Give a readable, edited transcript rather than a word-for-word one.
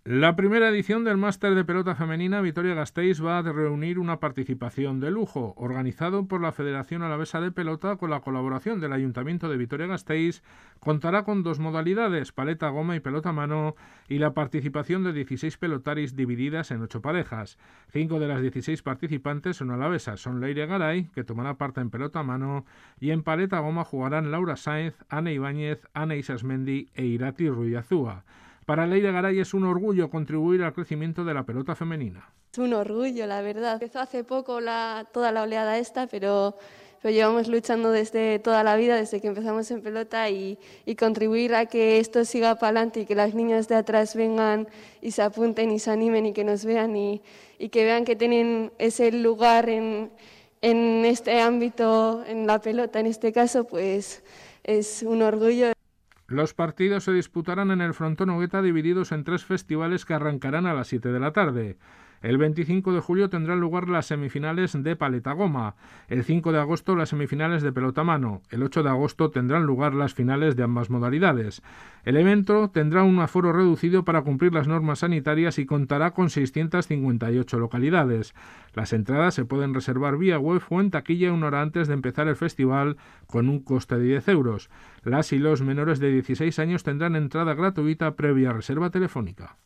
La primera edición del Máster de Pelota Femenina Vitoria-Gasteiz va a reunir una participación de lujo, organizado por la Federación Alavesa de Pelota con la colaboración del Ayuntamiento de Vitoria-Gasteiz. Contará con dos modalidades, paleta goma y pelota mano, y la participación de 16 pelotaris divididas en 8 parejas. 5 de las 16 participantes son alavesas, son Leire Garay, que tomará parte en pelota mano, y en paleta goma jugarán Laura Sáenz, Ana Ibáñez, Ana Isasmendi e Irati Ruiazúa. Para Leire Garay es un orgullo contribuir al crecimiento de la pelota femenina. Es un orgullo, la verdad. Empezó hace poco toda la oleada esta, pero llevamos luchando desde toda la vida, desde que empezamos en pelota, y contribuir a que esto siga para adelante y que las niñas de atrás vengan y se apunten y se animen y que nos vean y que vean que tienen ese lugar en este ámbito, en la pelota en este caso, pues es un orgullo. Los partidos se disputarán en el Frontón Ogueta, divididos en 3 festivales que arrancarán a las 7 de la tarde. El 25 de julio tendrán lugar las semifinales de paleta goma. El 5 de agosto las semifinales de pelota mano. El 8 de agosto tendrán lugar las finales de ambas modalidades. El evento tendrá un aforo reducido para cumplir las normas sanitarias y contará con 658 localidades. Las entradas se pueden reservar vía web o en taquilla una hora antes de empezar el festival, con un coste de 10 euros. Las y los menores de 16 años tendrán entrada gratuita previa reserva telefónica.